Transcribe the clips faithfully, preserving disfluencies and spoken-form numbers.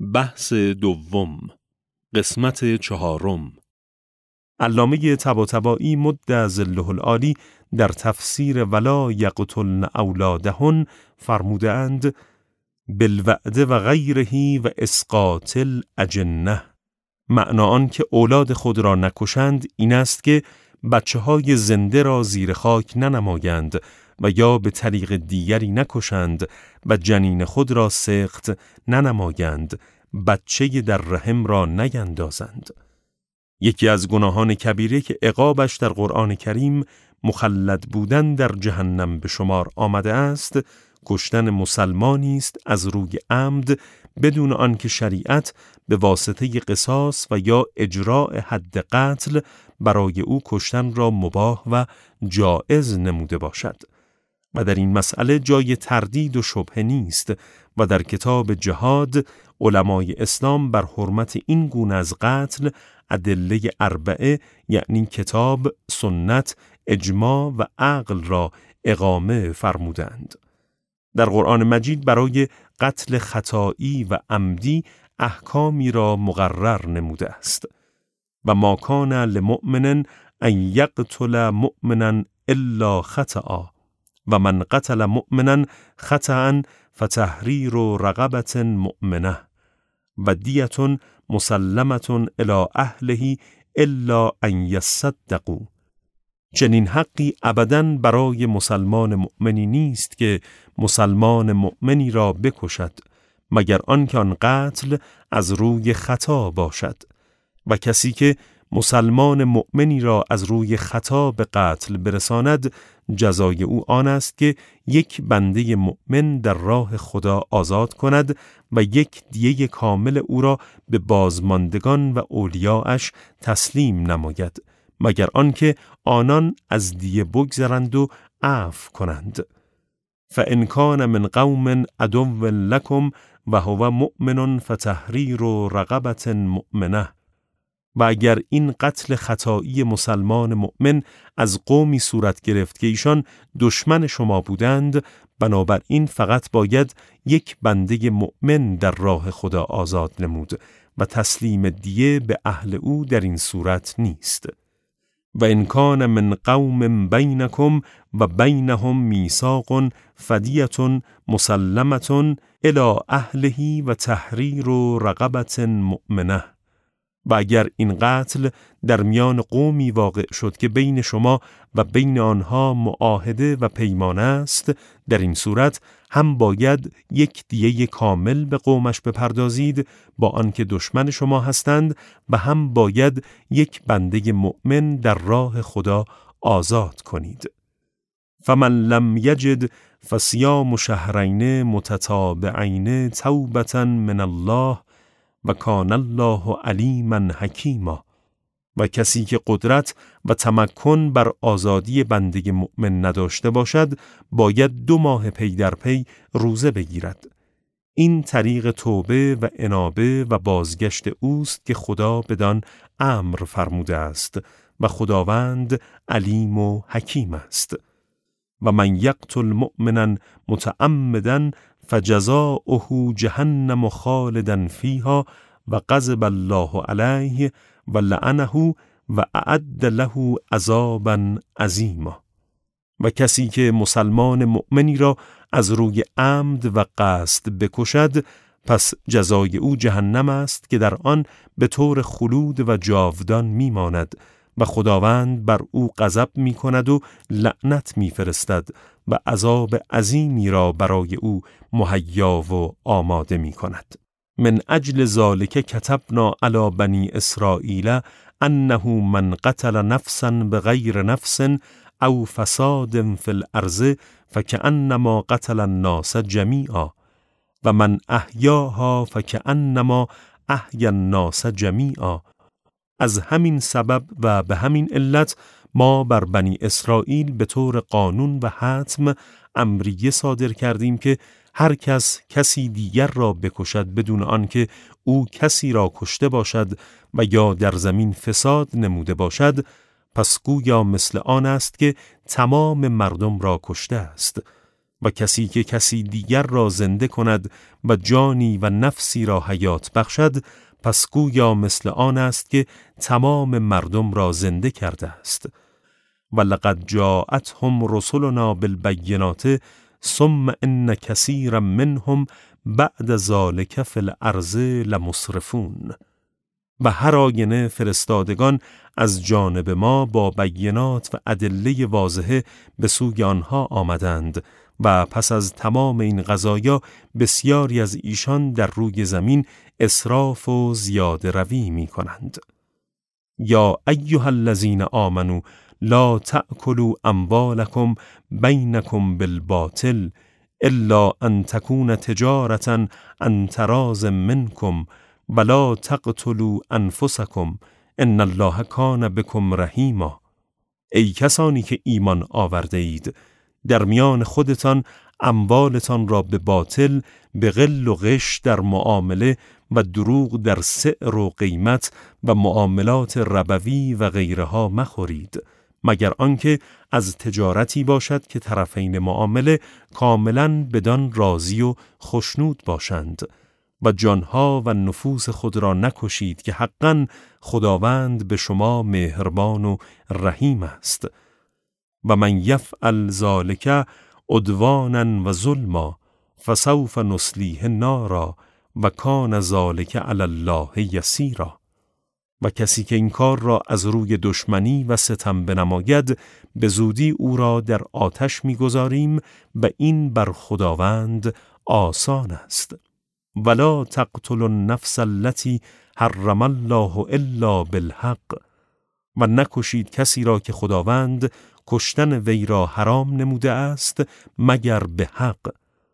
بحث دوم، قسمت چهارم. علامه طباطبایی مد ظله العالی در تفسیر ولا یقتلن اولادهن فرموده اند بالوعد و غیره و اسقاط الاجنه. معنا آن که اولاد خود را نکشند این است که بچه های زنده را زیر خاک ننمایند و یا به طریق دیگری نکشند و جنین خود را سقط ننمایند، بچه در رحم را نیندازند. یکی از گناهان کبیره که عقابش در قرآن کریم مخلد بودن در جهنم به شمار آمده است، کشتن مسلمانی است از روی عمد بدون آنکه شریعت به واسطه قصاص و یا اجراء حد قتل برای او کشتن را مباح و جائز نموده باشد. و در این مسئله جای تردید و شبهه نیست و در کتاب جهاد علمای اسلام بر حرمت این گونه از قتل ادله اربعه یعنی کتاب، سنت، اجماع و عقل را اقامه فرمودند. در قرآن مجید برای قتل خطایی و عمدی احکامی را مقرر نموده است. و ما کان لمؤمن ان یقتل مؤمنا الا خطأ و من قتل مؤمنا خطأ فتحریر رقبة مؤمنه و دیة مسلمة الی اهله الا ان یصدقوا. چنین حقی ابداً برای مسلمان مؤمنی نیست که مسلمان مؤمنی را بکشد مگر آنکه آن قتل از روی خطا باشد، و کسی که مسلمان مؤمنی را از روی خطا به قتل برساند جزای او آن است که یک بنده مؤمن در راه خدا آزاد کند و یک دیه کامل او را به بازماندگان و اولیاءش تسلیم نماید مگر آنکه آنان از دیه بگذرند و عفو کنند. فإن کان من قوم عدو لکم و هو مؤمن فتحریر رقبة مؤمنه. و اگر این قتل خطایی مسلمان مؤمن از قومی صورت گرفت که ایشان دشمن شما بودند، بنابراین فقط باید یک بنده مؤمن در راه خدا آزاد نمود و تسلیم دیه به اهل او در این صورت نیست. و ان کان من قوم بینکم و بینهم میثاق فدیة مسلمة الی اهله و تحریر رقبة مؤمنه. و اگر این قتل در میان قومی واقع شد که بین شما و بین آنها معاهده و پیمان است، در این صورت هم باید یک دیه کامل به قومش بپردازید با آنکه دشمن شما هستند و هم باید یک بنده مؤمن در راه خدا آزاد کنید. فمن لم یجد فصیام شهرین متتابعین توبة من الله و کان الله علیما حکیما. و کسی که قدرت و تمکن بر آزادی بنده مؤمن نداشته باشد باید دو ماه پی در پی روزه بگیرد. این طریق توبه و انابه و بازگشت اوست که خدا بدان امر فرموده است و خداوند علیم و حکیم است. و من یقتل مؤمنا متعمدا فجزاؤه جهنم خالدا فیها و غضب الله علیه و لعنه و اعد له عذابا عظیما. و کسی که مسلمان مؤمنی را از روی عمد و قصد بکشد، پس جزای او جهنم است که در آن به طور خلود و جاودان میماند و خداوند بر او غضب می کند و لعنت می فرستد و عذاب عظیمی را برای او مهیا و آماده می کند. من اجل ذالک کتبنا علی بنی اسرائیل انه من قتل نفسا بغیر نفس او فساد فی الارض فکأنما قتل الناس جمیعا و من احیاها فکأنما احیا الناس جمیعا. از همین سبب و به همین علت ما بر بنی اسرائیل به طور قانون و حتم امریه صادر کردیم که هر کس کسی دیگر را بکشد بدون آنکه او کسی را کشته باشد و یا در زمین فساد نموده باشد، پس گویا مثل آن است که تمام مردم را کشته است. و کسی که کسی دیگر را زنده کند و جانی و نفسی را حیات بخشد، پس گویا مثل آن است که تمام مردم را زنده کرده است. و لقد جاءتهم رسلنا بالبینات ثم ان کثیرا منهم بعد ذلک فی الارض لمسرفون. و هر آینه فرستادگان از جانب ما با بینات و ادله واضحه به سوی آنها آمدند و پس از تمام این قضایا بسیاری از ایشان در روی زمین اسراف و زیاده روی می کنند. یا ایها الذین آمنوا لا تأکلوا اموالکم بینکم بالباطل الا ان تکون تجارة عن تراض منکم ولا تقتلوا انفسکم ان الله کان بکم رحیما. ای کسانی که ایمان آورده اید، در میان خودتان اموالتان را به باطل، به غل و غش در معامله و دروغ در سعر و قیمت و معاملات ربوی و غیرها مخورید، مگر آنکه از تجارتی باشد که طرفین معامله کاملاً بدان راضی و خشنود باشند. و جانها و نفوس خود را نکشید که حقاً خداوند به شما مهربان و رحیم است. و من یفعل ذلک عدوانا و ظلما فسوف نصلیه نارا و کان ذلک علی الله یسیرا. و کسی که این کار را از روی دشمنی و ستم بنماید، به زودی او را در آتش می‌گذاریم و این بر خداوند آسان است. ولا تقتلوا النفس التي حرم الله الا بالحق. و نکشید کسی را که خداوند کشتن وی را حرام نموده است مگر به حق.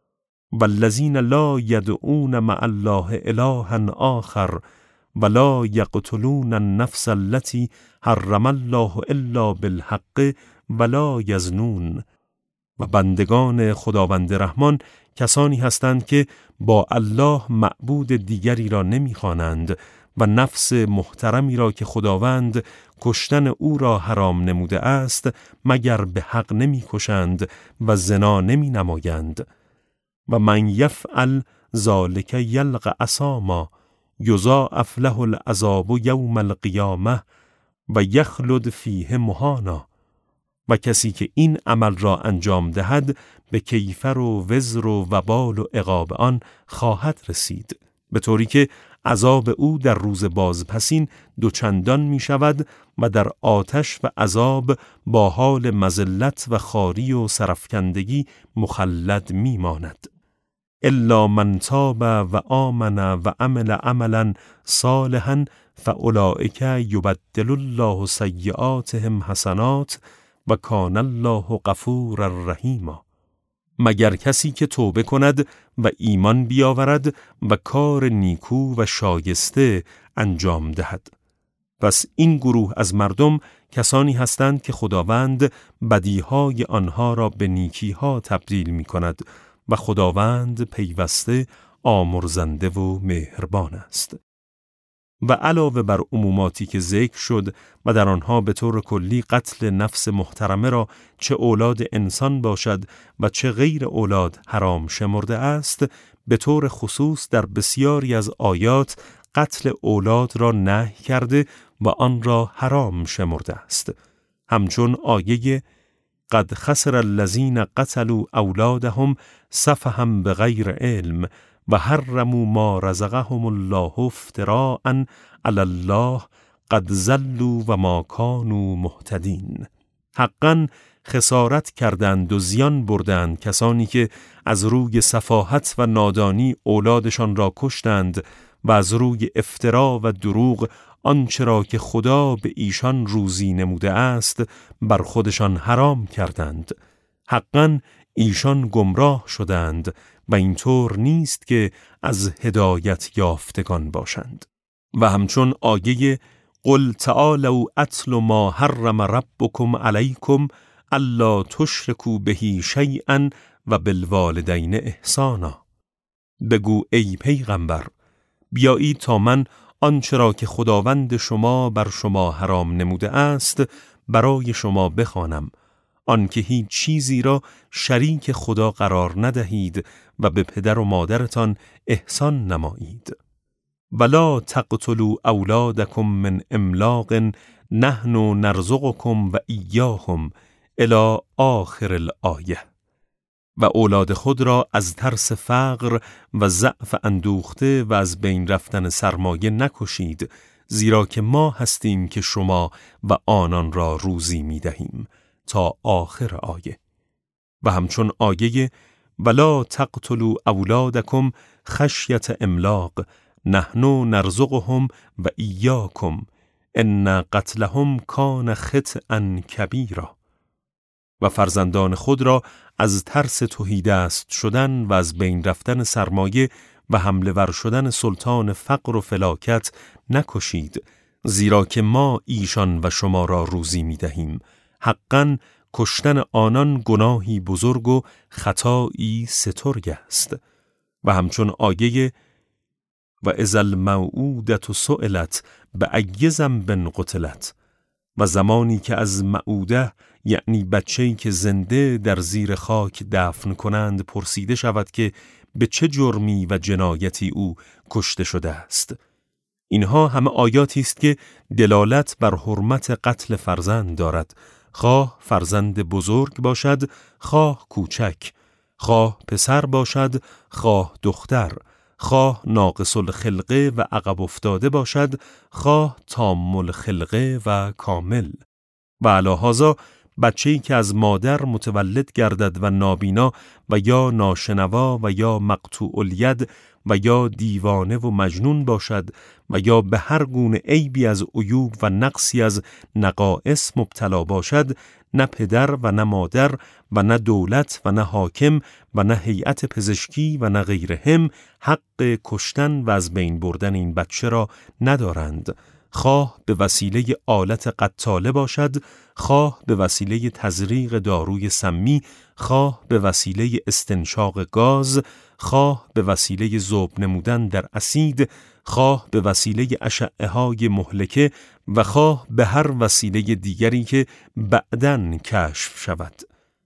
والذین لا یدعون مع الله الها آخر ولا یقتلون النفس التي حرم الله الا بالحق ولا یزنون. و بندگان خداوند رحمان کسانی هستند که با الله معبود دیگری را نمی‌خوانند و نفس محترمی را که خداوند کشتن او را حرام نموده است مگر به حق نمی‌کشند و زنا نمی‌نمایند. و من یفعل ذلک یلق اثاما یضاعف له العذاب یوم القیامه و یخلد فیه مهانا. و کسی که این عمل را انجام دهد به کیفر و وزر و وبال و عقاب آن خواهد رسید، به طوری که عذاب او در روز بازپسین دوچندان می شود و در آتش و عذاب با حال مذلت و خواری و سرفکندگی مخلد می ماند. الا من تاب و آمن و عمل عملا صالحا فاولئک یبدل الله سیئاتهم حسنات و کان الله غفورا رحیما. مگر کسی که توبه کند و ایمان بیاورد و کار نیکو و شایسته انجام دهد. پس این گروه از مردم کسانی هستند که خداوند بدیهای آنها را به نیکیها تبدیل می کند و خداوند پیوسته آمرزنده و مهربان است. و علاوه بر عموماتی که ذکر شد و در آنها به طور کلی قتل نفس محترمه را چه اولاد انسان باشد و چه غیر اولاد حرام شمرده است، به طور خصوص در بسیاری از آیات قتل اولاد را نهی کرده و آن را حرام شمرده است. همچون آیه قد خسر الذین قتلوا اولادهم سفها بغیر علم و حرموا ما رزقهم الله افتراء علی الله قد ضلوا و ما کانوا مهتدین. حقاً خسارت کردند و زیان بردند کسانی که از روی سفاهت و نادانی اولادشان را کشتند و از روی افترا و دروغ آنچه را که خدا به ایشان روزی نموده است بر خودشان حرام کردند. حقاً ایشان گمراه شدند و اینطور نیست که از هدایت یافتگان باشند. و همچون آیه قل تعالوا اتل ما حرم ربکم علیکم الا تشرکوا به شیئا و بالوالدین احسانا. بگو ای پیغمبر، بیایید تا من آنچه را که خداوند شما بر شما حرام نموده است برای شما بخوانم، آنکه هیچ چیزی را شریک خدا قرار ندهید و به پدر و مادرتان احسان نمایید. ولا تقتلوا اولادکم من املاق نحن نرزقکم و ایاهم الی آخر الآیه. و اولاد خود را از ترس فقر و ضعف اندوخته و از بین رفتن سرمایه نکشید، زیرا که ما هستیم که شما و آنان را روزی می دهیم تا آخر آیه. و همچون آیه ولا تقتلوا اولادکم خشیت املاق نحن نرزقهم و ایاکم ان قتلهم کان خطئا کبیرا. و فرزندان خود را از ترس تهیدست شدن و از بین رفتن سرمایه و حمله ور شدن سلطان فقر و فلاکت نکشید، زیرا که ما ایشان و شما را روزی می دهیم. حقاً کشتن آنان گناهی بزرگ و خطایی سترگ است. و همچون آیه و اذا الموعودة سئلت بأی ذنب قتلت. و زمانی که از موعوده، یعنی بچه‌ای که زنده در زیر خاک دفن کنند، پرسیده شود که به چه جرمی و جنایتی او کشته شده است. اینها همه آیاتی است که دلالت بر حرمت قتل فرزند دارد، خواه فرزند بزرگ باشد، خواه کوچک، خواه پسر باشد، خواه دختر، خواه ناقص الخلقه و عقب افتاده باشد، خواه تام الخلقه و کامل. و علی هذا بچه‌ای که از مادر متولد گردد و نابینا و یا ناشنوا و یا مقطوع الید و یا دیوانه و مجنون باشد و یا به هر گونه عیبی از عیوب و نقصی از نقائص مبتلا باشد، نه پدر و نه مادر و نه دولت و نه حاکم و نه هیئت پزشکی و نه غیرهم حق کشتن و از بین بردن این بچه را ندارند، خواه به وسیله آلت قتاله باشد، خواه به وسیله تزریق داروی سمی، خواه به وسیله استنشاق گاز، خواه به وسیله ذوب نمودن در اسید، خواه به وسیله اشعه‌های مهلکه و خواه به هر وسیله دیگری که بعداً کشف شود.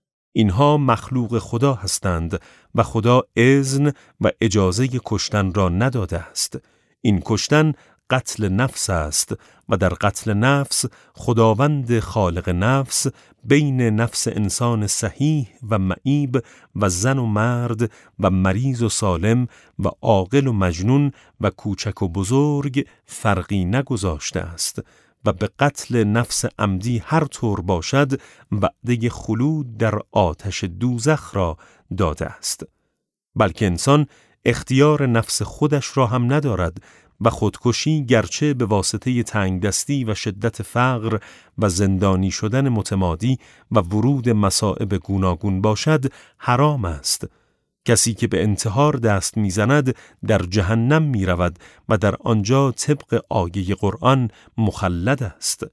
اینها مخلوق خدا هستند و خدا اذن و اجازه کشتن را نداده است. این کشتن قتل نفس است و در قتل نفس خداوند خالق نفس بین نفس انسان صحیح و معیب و زن و مرد و مریض و سالم و عاقل و مجنون و کوچک و بزرگ فرقی نگذاشته است و به قتل نفس عمدی هر طور باشد وعده خلود در آتش دوزخ را داده است. بلکه انسان اختیار نفس خودش را هم ندارد و خودکشی گرچه به واسطه تنگدستی و شدت فقر و زندانی شدن متمادی و ورود مصائب گوناگون باشد حرام است. کسی که به انتحار دست میزند در جهنم می رود و در آنجا طبق آیه قرآن مخلد است.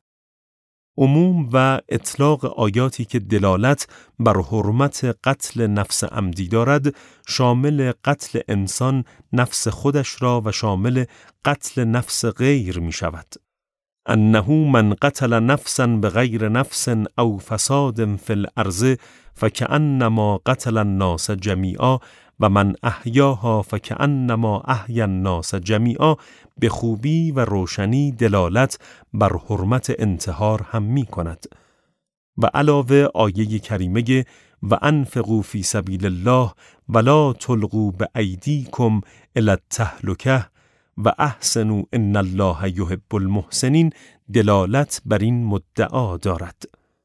عموم و اطلاق آیاتی که دلالت بر حرمت قتل نفس عمدی دارد شامل قتل انسان نفس خودش را و شامل قتل نفس غیر می شود. انه من قتل نفسا بغیر نفس او فساد فی الارض فکأنما قتل الناس جمیعا و من احیاها فکأنما احیا الناس جمیعا به خوبی و روشنی دلالت بر حرمت انتحار هم می کند. و علاوه آیه کریمه و انفقوا فی سبیل الله ولا تلقوا بایدیکم الی التهلکه و احسنوا ان الله یحب المحسنین دلالت بر این مدعا دارد.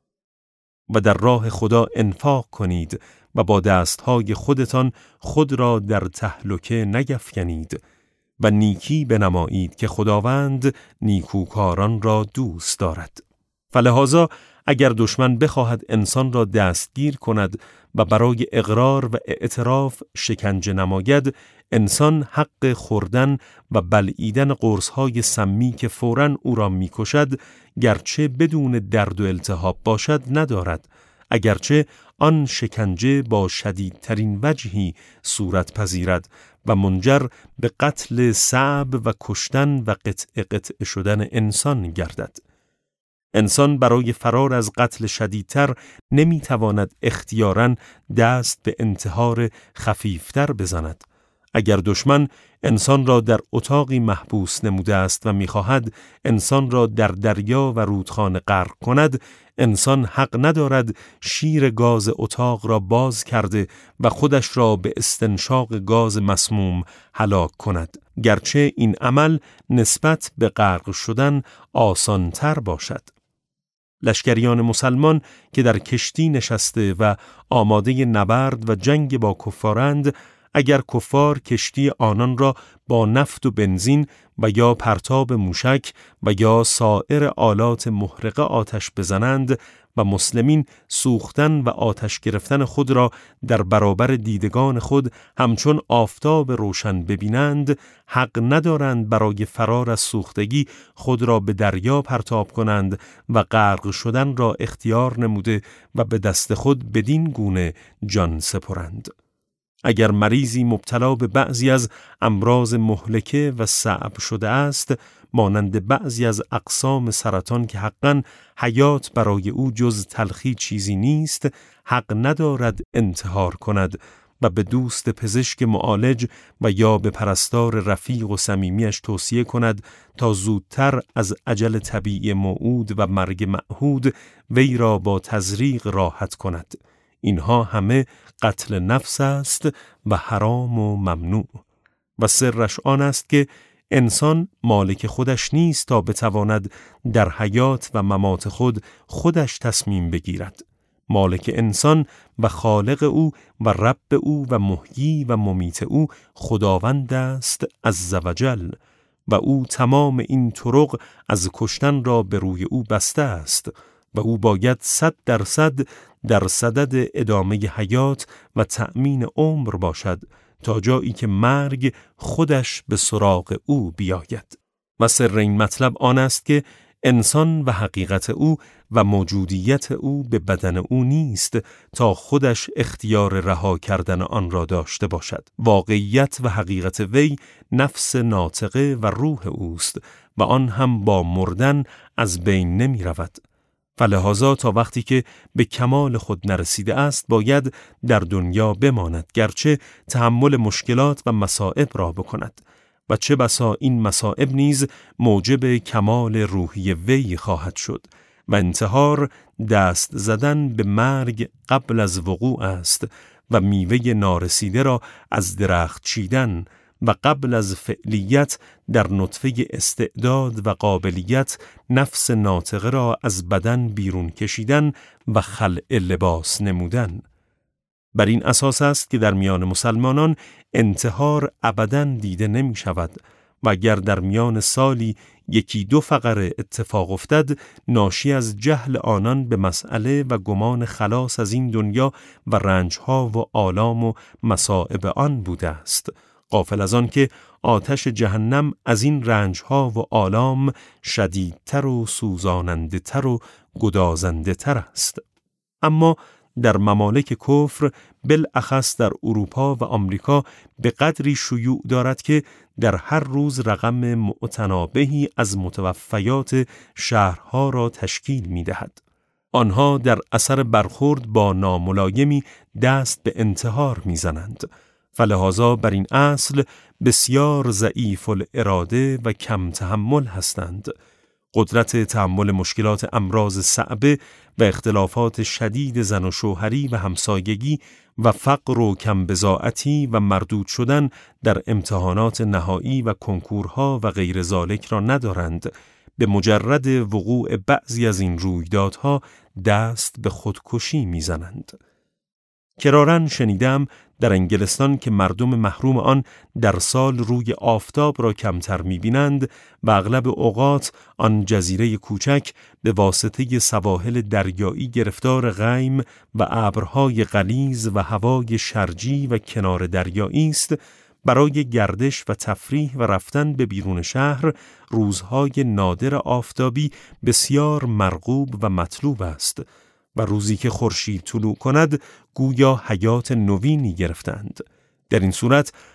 و در راه خدا انفاق کنید و با دستهای خودتان خود را در تهلکه نگفکنید و نیکی بنمایید که خداوند نیکوکاران را دوست دارد. فلهذا اگر دشمن بخواهد انسان را دستگیر کند و برای اقرار و اعتراف شکنجه نماید، انسان حق خوردن و بلعیدن قرص‌های سمی که فوراً او را می‌کشد گرچه بدون درد و التهاب باشد ندارد، اگرچه آن شکنجه با شدیدترین وجهی صورت پذیرد و منجر به قتل صعب و کشتن و قطع قطع شدن انسان گردد. انسان برای فرار از قتل شدیدتر نمیتواند اختیاراً دست به انتحار خفیفتر بزند. اگر دشمن انسان را در اتاقی محبوس نموده است و می‌خواهد انسان را در دریا و رودخانه غرق کند، انسان حق ندارد شیر گاز اتاق را باز کرده و خودش را به استنشاق گاز مسموم هلاک کند، گرچه این عمل نسبت به غرق شدن آسان‌تر باشد. لشکریان مسلمان که در کشتی نشسته و آماده نبرد و جنگ با کفارند، اگر کفار کشتی آنان را با نفت و بنزین و یا پرتاب موشک و یا سایر آلات محرقه آتش بزنند و مسلمین سوختن و آتش گرفتن خود را در برابر دیدگان خود همچون آفتاب روشن ببینند، حق ندارند برای فرار از سوختگی خود را به دریا پرتاب کنند و غرق شدن را اختیار نموده و به دست خود بدین گونه جان سپرند. اگر مریضی مبتلا به بعضی از امراض مهلکه و صعب شده است، مانند بعضی از اقسام سرطان که حقاً حیات برای او جز تلخی چیزی نیست، حق ندارد انتحار کند و به دوست پزشک معالج و یا به پرستار رفیق و صمیمیش توصیه کند تا زودتر از اجل طبیعی موعود و مرگ معهود وی را با تزریق راحت کند. اینها همه قتل نفس است و حرام و ممنوع، و سرش آن است که انسان مالک خودش نیست تا بتواند در حیات و ممات خود خودش تصمیم بگیرد. مالک انسان و خالق او و رب او و محیی و ممیت او خداوند است عزوجل، و او تمام این طرق از کشتن را به روی او بسته است و او باید صد درصد در صدد ادامه حیات و تأمین عمر باشد تا جایی که مرگ خودش به سراغ او بیاید. و سر این مطلب آن است که انسان و حقیقت او و موجودیت او به بدن او نیست تا خودش اختیار رها کردن آن را داشته باشد. واقعیت و حقیقت وی نفس ناطقه و روح اوست و آن هم با مردن از بین نمی رود. فلهذا تا وقتی که به کمال خود نرسیده است باید در دنیا بماند، گرچه تحمل مشکلات و مصائب را بکند، و چه بسا این مصائب نیز موجب کمال روحی وی خواهد شد. و انتحار دست زدن به مرگ قبل از وقوع است و میوه نارسیده را از درخت چیدن و قبل از فعلیت در نطفه استعداد و قابلیت نفس ناطقه را از بدن بیرون کشیدن و خلع لباس نمودن. بر این اساس است که در میان مسلمانان انتحار ابداً دیده نمی شود و اگر در میان سالی یکی دو فقره اتفاق افتد، ناشی از جهل آنان به مسئله و گمان خلاص از این دنیا و رنجها و آلام و مصائب آن بوده است، غافل از آن که آتش جهنم از این رنجها و آلام شدیدتر و سوزاننده تر و گدازنده تر است. اما در ممالک کفر، بالاخص در اروپا و آمریکا، به قدری شیوع دارد که در هر روز رقم متنابهی از متوفیات شهرها را تشکیل می دهد. آنها در اثر برخورد با ناملایمی دست به انتحار می زنند. فلهذا بر این اصل بسیار ضعیف الاراده و کم تحمل هستند. قدرت تحمل مشکلات امراض صعبه و اختلافات شدید زن و شوهری و همسایگی و فقر و کم بضاعتی و مردود شدن در امتحانات نهایی و کنکورها و غیر ذالک را ندارند. به مجرد وقوع بعضی از این رویدادها دست به خودکشی میزنند. کراراً شنیدم در انگلستان که مردم محروم آن در سال روی آفتاب را کمتر می‌بینند و اغلب اوقات آن جزیره کوچک به واسطه سواحل دریایی گرفتار غیم و ابرهای غلیظ و هوای شرجی و کنار دریایی است، برای گردش و تفریح و رفتن به بیرون شهر روزهای نادر آفتابی بسیار مرغوب و مطلوب است و روزی که خورشید طلوع کند گویا حیات نوینی گرفتند. در این صورت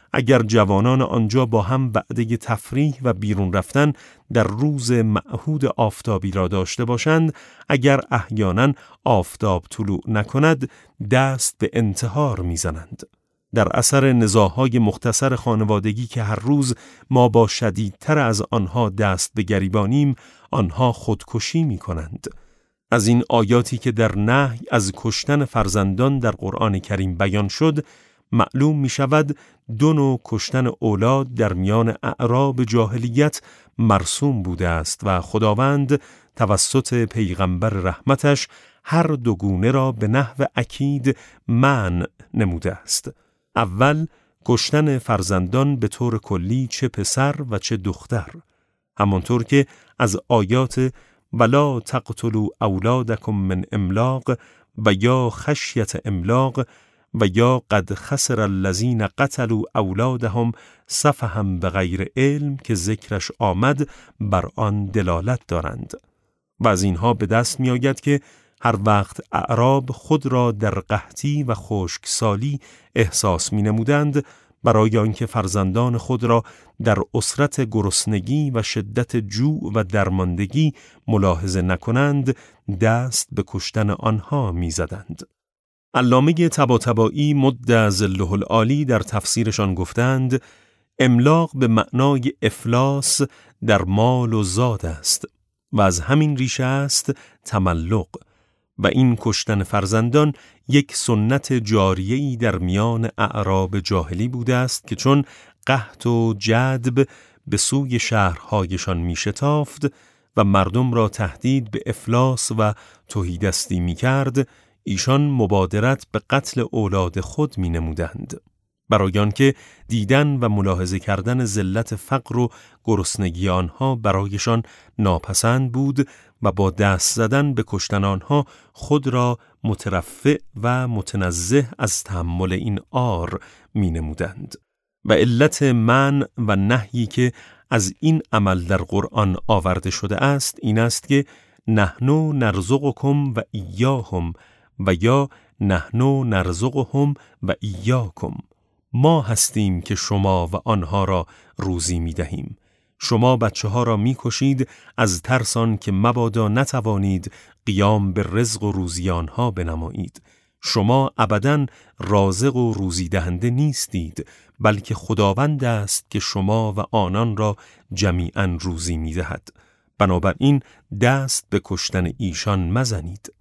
اگر جوانان آنجا با هم وعده تفریح و بیرون رفتن در روز معهود آفتابی را داشته باشند، اگر احیانا آفتاب طلوع نکند دست به انتحار میزنند. در اثر نزاع‌های مختصر خانوادگی که هر روز ما با شدیدتر از آنها دست به گریبانیم، آنها خودکشی می کنند. از این آیاتی که در نهی از کشتن فرزندان در قرآن کریم بیان شد، معلوم می شود دو نوع کشتن اولاد در میان اعراب جاهلیت مرسوم بوده است و خداوند توسط پیغمبر رحمتش هر دو گونه را به نحو اکید منع نموده است. اول کشتن فرزندان به طور کلی چه پسر و چه دختر، همانطور که از آیات ولا تقتلوا اولادکم من املاق و یا خشیت املاق و یا قد خسر الذین قتلوا اولادهم سفها بغیر علم که ذکرش آمد بر آن دلالت دارند. و از اینها به دست می آید که هر وقت اعراب خود را در قحطی و خشکسالی احساس می نمودند، برای آنکه فرزندان خود را در اسرت گرسنگی و شدت جوع و درماندگی ملاحظه نکنند، دست به کشتن آنها می زدند. علامه طباطبایی مد ظله العالی در تفسیرشان گفتند املاق به معنای افلاس در مال و زاد است و از همین ریشه است تملق، و این کشتن فرزندان یک سنت جاریه‌ای در میان اعراب جاهلی بوده است که چون قحط و جدب به سوی شهرهایشان می شتافت و مردم را تهدید به افلاس و تهیدستی می کرد، ایشان مبادرت به قتل اولاد خود می نمودند. برای آنکه دیدن و ملاحظه کردن ذلت فقر و گرسنگی آنها برایشان ناپسند بود و با دست زدن به کشتن آنها خود را مترفع و متنزه از تحمل این عار می نمودند. و علت منع و نهی که از این عمل در قرآن آورده شده است این است که نحنو نرزقکم و ایاهم و یا نحنو نرزقهم و ایاکم، ما هستیم که شما و آنها را روزی می دهیم. شما بچه ها را می کشید از ترسان که مبادا نتوانید قیام به رزق و روزی آنها بنمایید. شما ابداً رازق و روزی دهنده نیستید، بلکه خداوند است که شما و آنان را جمیعاً روزی می دهد. بنابراین دست به کشتن ایشان مزنید.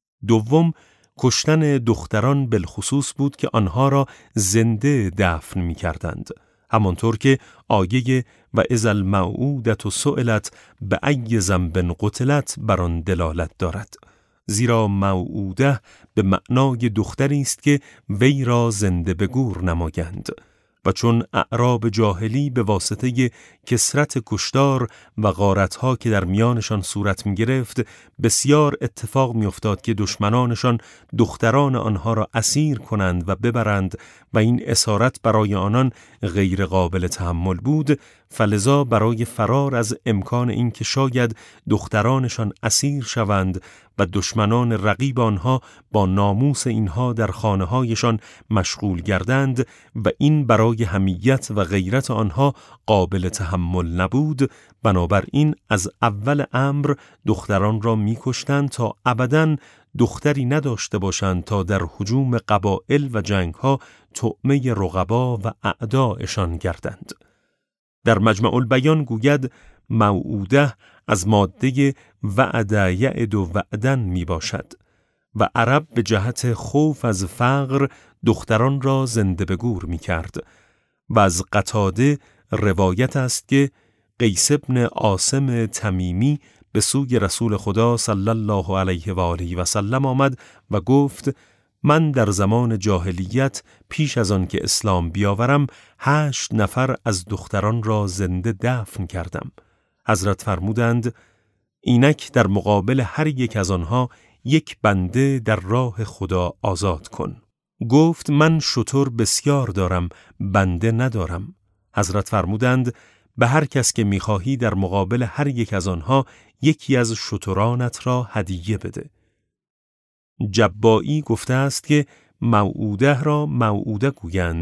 دوم، کشتن دختران بالخصوص بود که آنها را زنده دفن می کردند، همانطور که آیه و اذا الموءودة سئلت بأی ذنب قتلت بر آن دلالت دارد، زیرا موعوده به معنای دختری است که وی را زنده به گور نمایند. و چون اعراب جاهلی به واسطه کثرت کشتار و غارتها که در میانشان صورت می گرفت بسیار اتفاق می افتاد که دشمنانشان دختران آنها را اسیر کنند و ببرند و این اسارت برای آنان غیر قابل تحمل بود، فلذا برای فرار از امکان این که شاید دخترانشان اسیر شوند و دشمنان رقیب آنها با ناموس اینها در خانه‌هایشان مشغول گردند و این برای حمیت و غیرت آنها قابل تحمل نبود، بنابراین از اول امر دختران را می‌کشتند تا ابداً دختری نداشته باشند تا در هجوم قبایل و جنگ‌ها طعمه رقبا و اعدایشان گردند. در مجمع البیان گوید موعوده از ماده وعد یعد و وعدن می باشد و عرب به جهت خوف از فقر دختران را زنده به گور می کرد. و از قتاده روایت است که قیس بن عاصم تمیمی به سوی رسول خدا صلی الله علیه و آله و سلم آمد و گفت من در زمان جاهلیت پیش از آن که اسلام بیاورم هشت نفر از دختران را زنده دفن کردم. حضرت فرمودند اینک در مقابل هر یک از آنها یک بنده در راه خدا آزاد کن. گفت من شتر بسیار دارم، بنده ندارم. حضرت فرمودند به هر کس که میخواهی در مقابل هر یک از آنها یکی از شترانت را هدیه بده. جبائی گفته است که موعوده را موعوده گویند،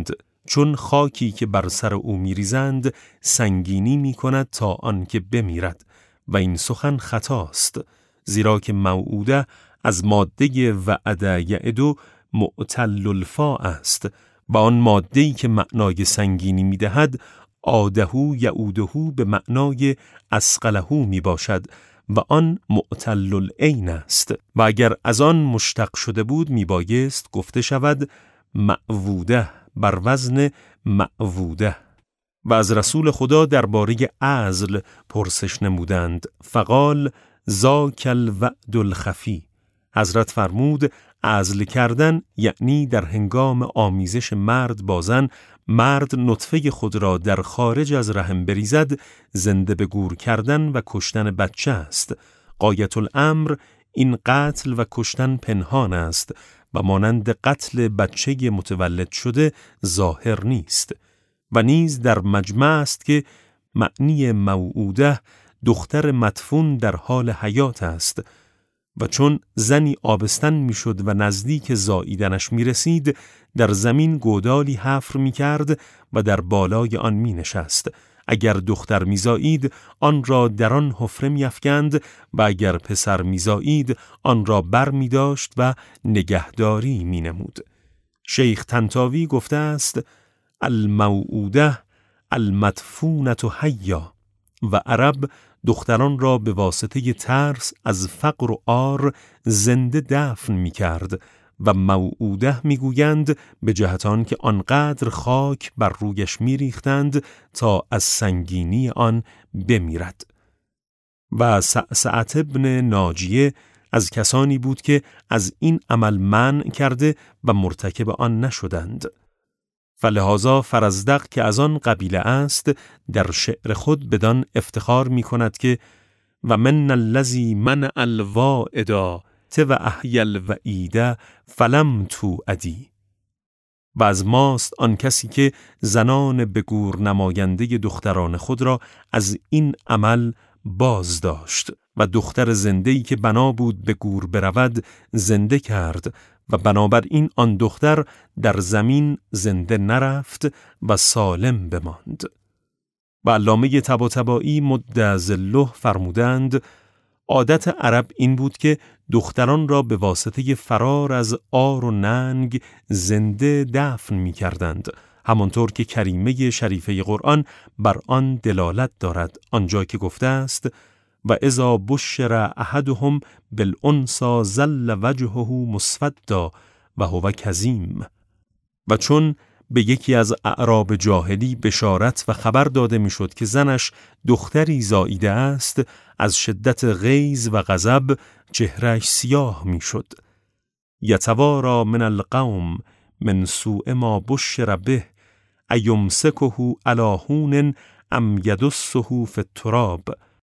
چون خاکی که بر سر او می‌ریزند سنگینی می‌کند تا آن که بمیرد و این سخن خطاست، زیرا که موعوده از ماده وعد یعد معتل الفاء است و آن ماده‌ای که معنای سنگینی می‌دهد عادهو یعودهو به معنای اسقلهو می باشد و آن معتل العین است و اگر از آن مشتق شده بود می بایست گفته شود معووده بر وزن معووده. و از رسول خدا درباره عزل پرسش نمودند، فقال ذاک الوعد الخفی. حضرت فرمود عزل کردن یعنی در هنگام آمیزش مرد با زن، مرد نطفه خود را در خارج از رحم بریزد، زنده به گور کردن و کشتن بچه است. غایت الامر این قتل و کشتن پنهان است و مانند قتل بچه متولد شده ظاهر نیست. و نیز در مجمع است که معنی موعوده دختر مدفون در حال حیات است و چون زنی آبستن میشد و نزدیک زاییدنش می رسید، در زمین گودالی حفر می کرد و در بالای آن می نشست. اگر دختر می زایید، آن را در آن حفره می افکند و اگر پسر می زایید، آن را بر می داشت و نگهداری می نمود. شیخ طنطاوی گفته است الموعوده المدفونة حیا و عرب دختران را به واسطه ترس از فقر و عار زنده دفن می کرد و موعوده می گویند به جهت آن که آنقدر خاک بر رویش می ریختند تا از سنگینی آن بمیرد. و سعسعة ابن ناجیه از کسانی بود که از این عمل منع کرده و مرتکب آن نشدند. فلهذا فرزدق که از آن قبیله است در شعر خود بدان افتخار می کند که و من الذی منع الواعدا تو احی الوعیده فلم توعدی. و از ماست آن کسی که زنان به گور نماینده دختران خود را از این عمل باز داشت و دختر زنده‌ای که بنا بود به گور برود زنده کرد و بنابراین آن دختر در زمین زنده نرفت و سالم بماند. و علامه طباطبایی مد ظله فرمودند عادت عرب این بود که دختران را به واسطه فرار از عار و ننگ زنده دفن می کردند، همانطور که کریمه شریفه قرآن بر آن دلالت دارد، آنجا که گفته است و اذا بشر احدهم بالانثى ظل وجهه مسودا و هو کظیم. و چون به یکی از اعراب جاهلی بشارت و خبر داده میشد که زنش دختری زاییده است، از شدت غیظ و غضب چهرهش سیاه میشد. یتوارا من القوم من سوء ما بشر به ایمسکه علی هون ام یدسه فی التراب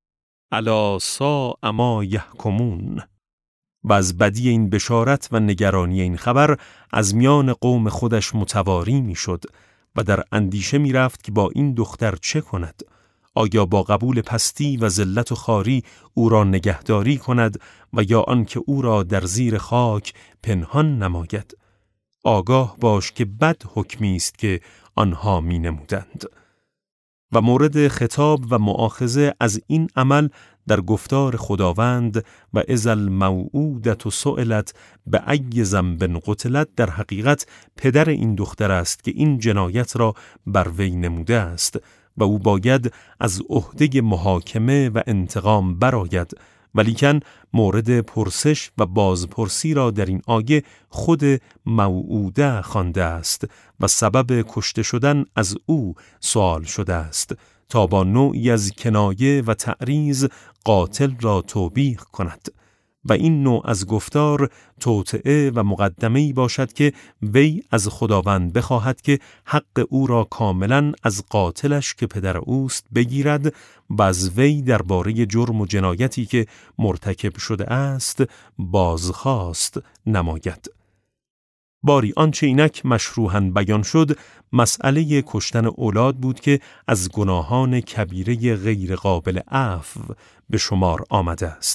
الا ساء ما یحکمون. و از بدی این بشارت و نگرانی این خبر از میان قوم خودش متواری میشد و در اندیشه می رفت که با این دختر چه کند؟ آیا با قبول پستی و ذلت و خواری او را نگهداری کند و یا آنکه او را در زیر خاک پنهان نماید؟ آگاه باش که بد حکمی است که آنها می نمودند. و مورد خطاب و مؤاخذه از این عمل در گفتار خداوند و اذا الموعودة سئلت بأی ذنب قتلت در حقیقت پدر این دختر است که این جنایت را بر وی نموده است و او باید از عهده محاکمه و انتقام برآید، ولیکن مورد پرسش و بازپرسی را در این آیه خود موعوده خوانده است و سبب کشته شدن از او سوال شده است تا با نوعی از کنایه و تعریض قاتل را توبیخ کند. و این نوع از گفتار توطئه و مقدمه‌ای باشد که وی از خداوند بخواهد که حق او را کاملا از قاتلش که پدر اوست بگیرد و از وی درباره جرم و جنایتی که مرتکب شده است بازخواست نماید. باری آنچه اینک مشروحاً بیان شد مسئله کشتن اولاد بود که از گناهان کبیره غیر قابل عفو به شمار آمده است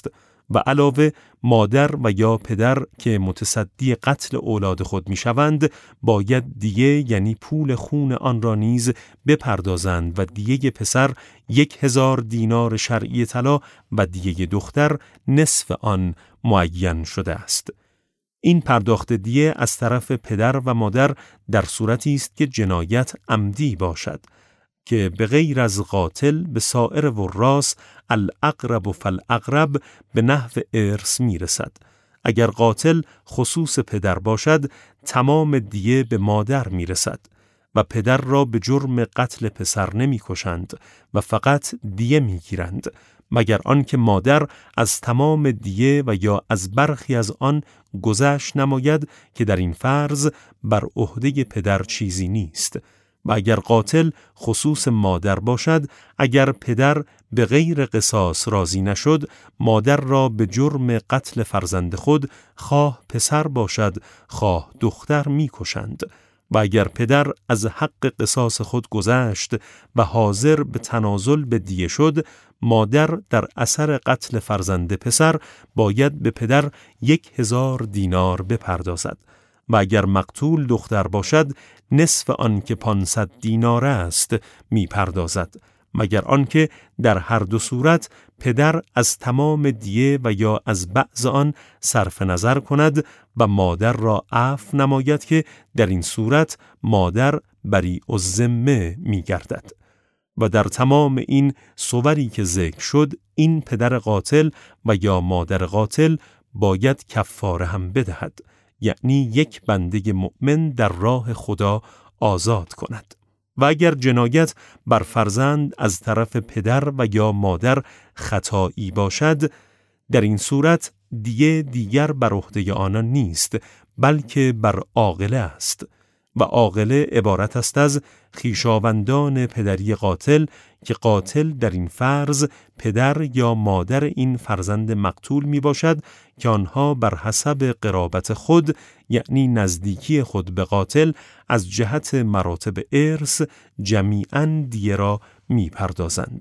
و علاوه مادر و یا پدر که متصدی قتل اولاد خود میشوند باید دیه یعنی پول خون آن را نیز بپردازند و دیه پسر یک هزار دینار شرعی طلا و دیه دختر نصف آن معین شده است. این پرداخت دیه از طرف پدر و مادر در صورتی است که جنایت عمدی باشد که به غیر از قاتل به سایر وراث الاقرب و فالاقرب به نحو ارث میرسد. اگر قاتل خصوص پدر باشد تمام دیه به مادر میرسد و پدر را به جرم قتل پسر نمی کشند و فقط دیه میگیرند، مگر آنکه مادر از تمام دیه و یا از برخی از آن گذشت نماید که در این فرض بر عهده پدر چیزی نیست. و اگر قاتل خصوص مادر باشد، اگر پدر به غیر قصاص راضی نشد، مادر را به جرم قتل فرزند خود خواه پسر باشد خواه دختر می‌کشند. و اگر پدر از حق قصاص خود گذشت و حاضر به تنازل به دیه شد، مادر در اثر قتل فرزند پسر باید به پدر یک هزار دینار بپردازد و اگر مقتول دختر باشد نصف آن که پانصد دینار است میپردازد، مگر آنکه در هر دو صورت پدر از تمام دیه و یا از بعض آن صرف نظر کند و مادر را عفو نماید که در این صورت مادر بری الذمه می گردد. و در تمام این صوری که ذکر شد این پدر قاتل و یا مادر قاتل باید کفاره هم بدهد، یعنی یک بنده مؤمن در راه خدا آزاد کند. و اگر جنایت بر فرزند از طرف پدر و یا مادر خطایی باشد، در این صورت دیه دیگر بر عهده آنان نیست بلکه بر عاقله است و عاقله عبارت است از خویشاوندان پدری قاتل که قاتل در این فرض پدر یا مادر این فرزند مقتول می باشد که آنها بر حسب قرابت خود یعنی نزدیکی خود به قاتل از جهت مراتب ارث جمیعاً دیه را می پردازند.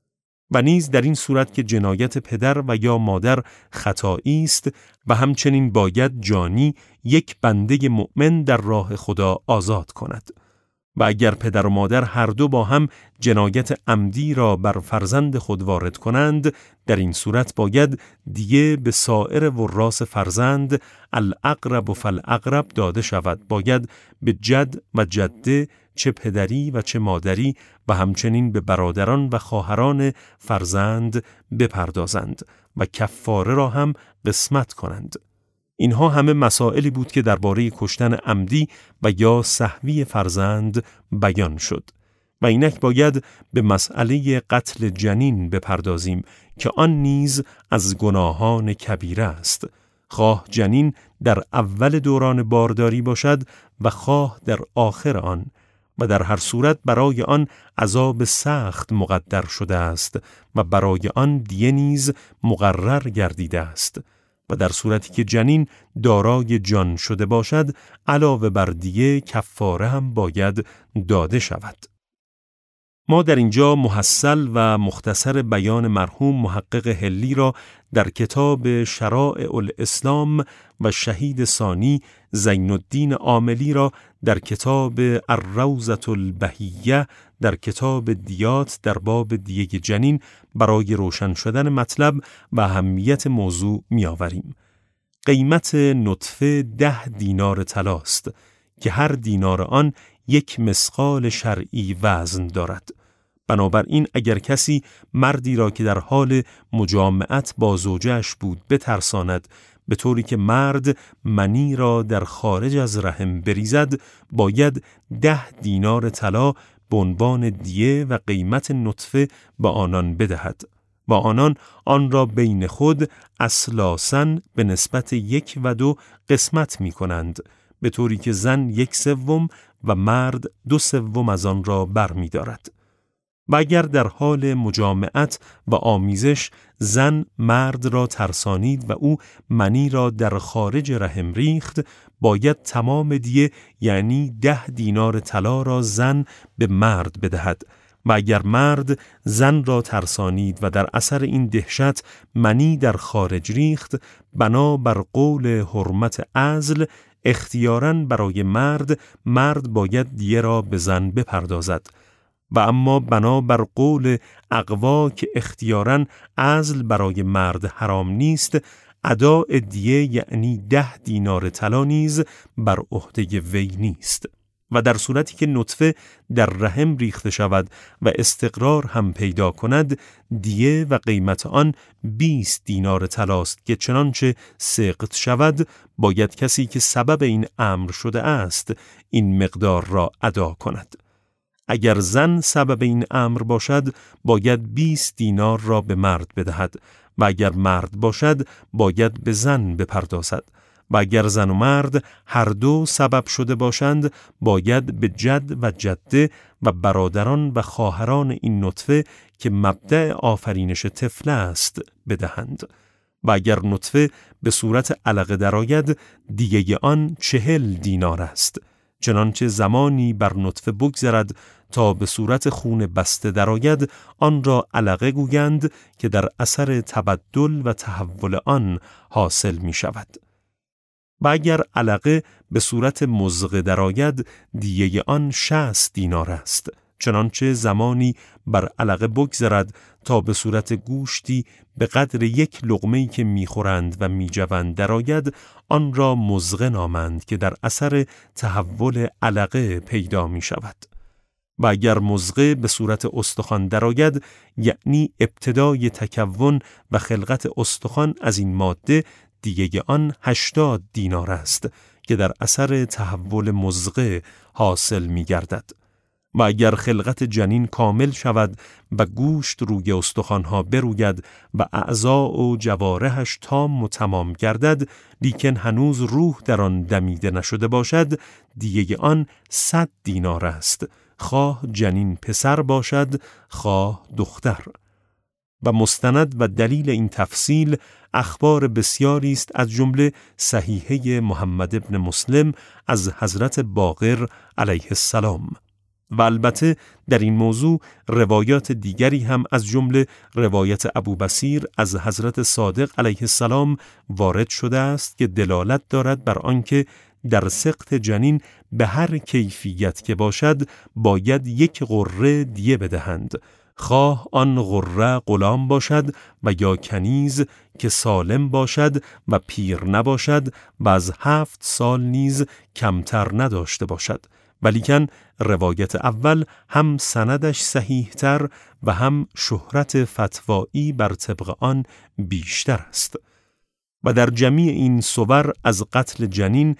و نیز در این صورت که جنایت پدر و یا مادر خطایی است و همچنین باید جانی یک بنده مؤمن در راه خدا آزاد کند. و اگر پدر و مادر هر دو با هم جنایت عمدی را بر فرزند خود وارد کنند، در این صورت باید دیه به سایر وراث فرزند الاقرب و فالاقرب داده شود. باید به جد و جده چه پدری و چه مادری و همچنین به برادران و خواهران فرزند بپردازند و کفاره را هم قسمت کنند. اینها همه مسائلی بود که درباره کشتن عمدی و یا سهوی فرزند بیان شد. و اینک باید به مسئله قتل جنین بپردازیم که آن نیز از گناهان کبیره است، خواه جنین در اول دوران بارداری باشد و خواه در آخر آن، و در هر صورت برای آن عذاب سخت مقدر شده است و برای آن دیه نیز مقرر گردیده است. و در صورتی که جنین دارای جان شده باشد علاوه بر دیه کفاره هم باید داده شود. ما در اینجا محصل و مختصر بیان مرحوم محقق حلی را در کتاب شرائع الاسلام و شهید ثانی زین الدین عاملی را در کتاب الروضة البهیه در کتاب دیات در باب دیه جنین برای روشن شدن مطلب و اهمیت موضوع می آوریم. قیمت نطفه ده دینار طلاست که هر دینار آن یک مثقال شرعی وزن دارد. بنابراین اگر کسی مردی را که در حال مجامعت با زوجه‌اش بود بترساند به طوری که مرد منی را در خارج از رحم بریزد، باید ده دینار طلا به عنوان دیه و قیمت نطفه به آنان بدهد و آنان آن را بین خود اصلاساً به نسبت یک و دو قسمت می کنند، به طوری که زن یک سوم و مرد دو سوم از آن را بر می دارد. و اگر در حال مجامعت و آمیزش زن مرد را ترسانید و او منی را در خارج رحم ریخت، باید تمام دیه یعنی ده دینار طلا را زن به مرد بدهد و اگر مرد زن را ترسانید و در اثر این دهشت منی در خارج ریخت، بنا بر قول حرمت عزل اختیاراً برای مرد مرد باید دیه را به زن بپردازد و اما بنا بر قول اقوا که اختیاراً عزل برای مرد حرام نیست، اداء دیه یعنی ده دینار طلا نیز بر عهده وی نیست. و در صورتی که نطفه در رحم ریخته شود و استقرار هم پیدا کند، دیه و قیمت آن بیست دینار طلاست که چنانچه سقط شود باید کسی که سبب این امر شده است این مقدار را ادا کند. اگر زن سبب این امر باشد باید بیست دینار را به مرد بدهد و اگر مرد باشد باید به زن بپردازد و اگر زن و مرد هر دو سبب شده باشند باید به جد و جده و برادران و خواهران این نطفه که مبدأ آفرینش طفل است بدهند و اگر نطفه به صورت علقه درآید دیگه آن چهل دینار است، چنانچه زمانی بر نطفه بگذرد تا به صورت خون بسته درآید آن را علقه گویند که در اثر تبدل و تحول آن حاصل می شود. و اگر علقه به صورت مضغه درآید دیه آن شصت دینار است، چنانچه زمانی بر علقه بگذرد تا به صورت گوشتی به قدر یک لقمه‌ای که میخورند و میجوند درآید آن را مضغه نامند که در اثر تحول علقه پیدا می شود. و اگر مضغه به صورت استخوان درآید یعنی ابتدای تکون و خلقت استخوان از این ماده، دیگه آن هشتاد دینار است که در اثر تحول مضغه حاصل می گردد. و اگر خلقت جنین کامل شود و گوشت روی استخوانها بروید و اعضا و جوارحش تام و تمام گردد لیکن هنوز روح در آن دمیده نشده باشد، دیگه آن صد دینار است، خواه جنین پسر باشد خواه دختر. و مستند و دلیل این تفصیل اخبار بسیاری است، از جمله صحیحه محمد ابن مسلم از حضرت باقر علیه السلام. و البته در این موضوع روایات دیگری هم از جمله روایت ابوبصیر از حضرت صادق علیه السلام وارد شده است که دلالت دارد بر آنکه در سقط جنین به هر کیفیت که باشد باید یک غره دیه بدهند، خواه آن غره غلام باشد و یا کنیز که سالم باشد و پیر نباشد و از هفت سال نیز کمتر نداشته باشد. ولیکن روایت اول هم سندش صحیح تر و هم شهرت فتوایی بر طبق آن بیشتر است. و در جمیع این صور از قتل جنین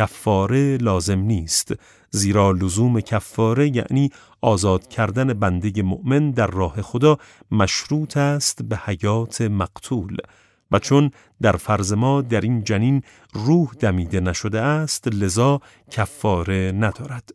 کفاره لازم نیست، زیرا لزوم کفاره یعنی آزاد کردن بنده مؤمن در راه خدا مشروط است به حیات مقتول، و چون در فرض ما در این جنین روح دمیده نشده است لذا کفاره ندارد.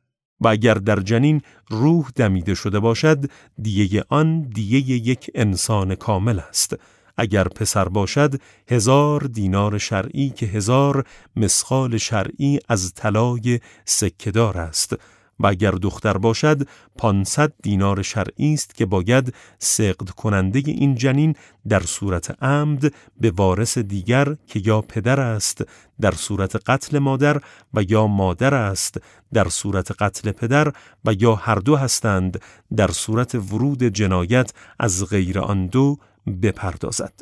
و اگر در جنین روح دمیده شده باشد دیه آن دیه یک انسان کامل است. اگر پسر باشد هزار دینار شرعی که هزار مسخال شرعی از طلای سکه‌دار است و اگر دختر باشد پانصد دینار شرعی است که باید سقط کننده این جنین در صورت عمد به وارث دیگر که یا پدر است در صورت قتل مادر و یا مادر است در صورت قتل پدر و یا هر دو هستند در صورت ورود جنایت از غیر آن دو بپردازد.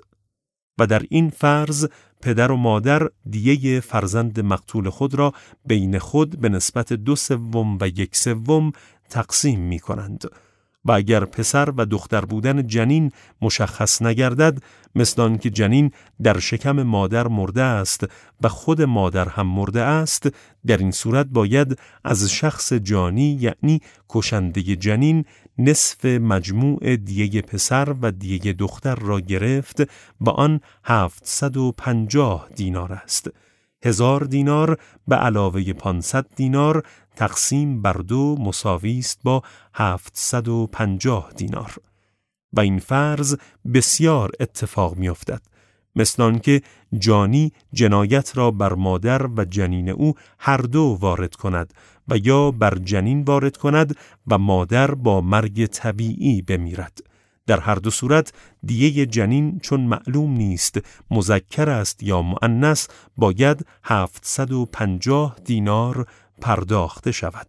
و در این فرض پدر و مادر دیه فرزند مقتول خود را بین خود به نسبت دو سوم و یک سوم تقسیم می کنند. و اگر پسر و دختر بودن جنین مشخص نگردد، مثل آن که جنین در شکم مادر مرده است و خود مادر هم مرده است، در این صورت باید از شخص جانی یعنی کشنده جنین نصف مجموع دیه پسر و دیه دختر را گرفت و آن هفتصد و پنجاه دینار است. هزار دینار به علاوه پانصد دینار تقسیم بر دو مساوی است با هفتصد و پنجاه دینار. و این فرض بسیار اتفاق می افتد، مثل آنکه جانی جنایت را بر مادر و جنین او هر دو وارد کند و یا بر جنین وارد کند و مادر با مرگ طبیعی بمیرد. در هر دو صورت دیه جنین چون معلوم نیست مذکر است یا مؤنث باید هفتصد و پنجاه دینار پرداخته شود.